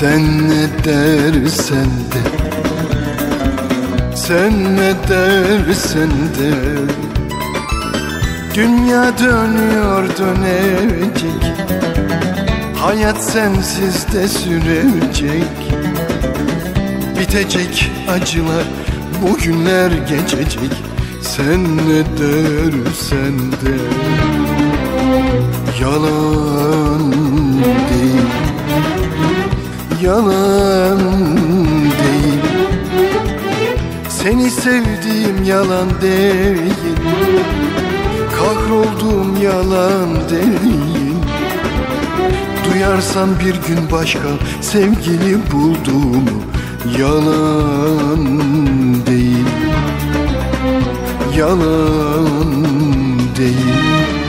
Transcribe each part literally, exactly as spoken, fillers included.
Sen ne dersen de, sen ne dersen de, dünya dönüyor dönecek, hayat sensiz de sürecek. Bitecek acılar, bugünler geçecek. Sen ne dersen de yalan değil, yalan değil. Seni sevdiğim yalan değil, kahrolduğum yalan değil. Duyarsan bir gün başka sevgili bulduğumu, yalan değil, yalan değil.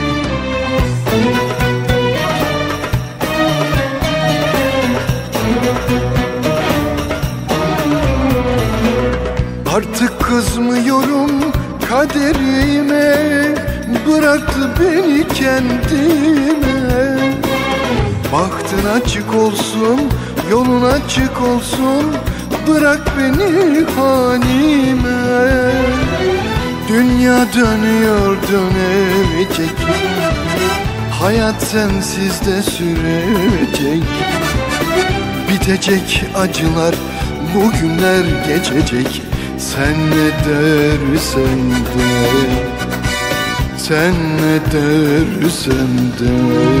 Artık kızmıyorum kaderime, bıraktı beni kendime. Bahtın açık olsun, yolun açık olsun, bırak beni halime. Dünya dönüyor dönecek, hayat sensiz de sürecek. Bitecek acılar, bugünler geçecek. Sen ne dersen de, sen ne dersen de.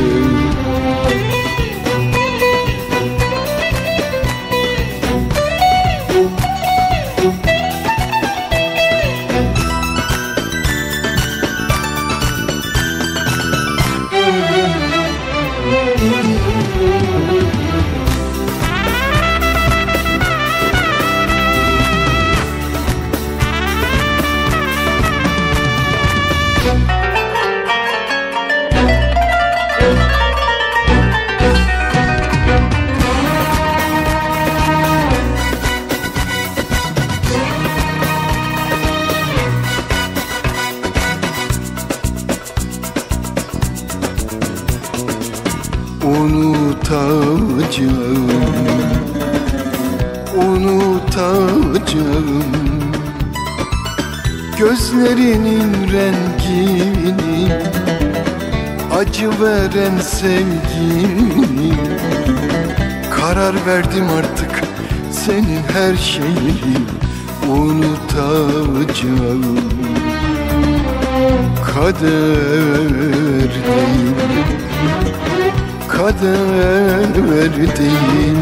Unutacağım, unutacağım gözlerinin rengini, acı veren sevgini. Karar verdim artık senin her şeyini unutacağım. Kader değil, kader değil.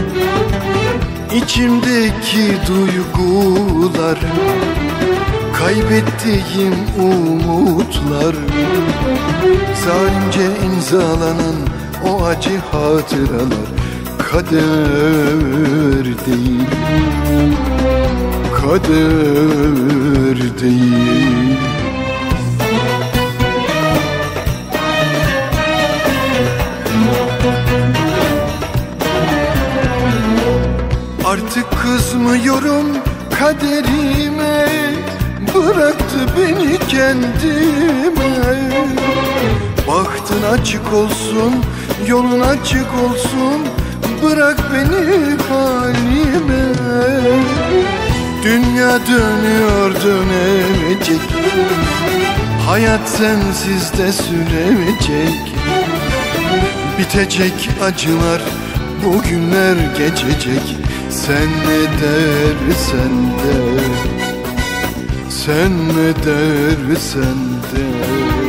İçimdeki duygular, kaybettiğim umutlar, zalimce imzalanan o acı hatıralar. Kader değil, kader değil. Artık kızmıyorum kaderime, bıraktı beni kendime. Bahtın açık olsun, yolun açık olsun, bırak beni halime. Dünya dönüyor dönecek, hayat sensiz de sürecek. Bitecek acılar, bugünler geçecek. Sen ne dersen de, sen ne dersen de.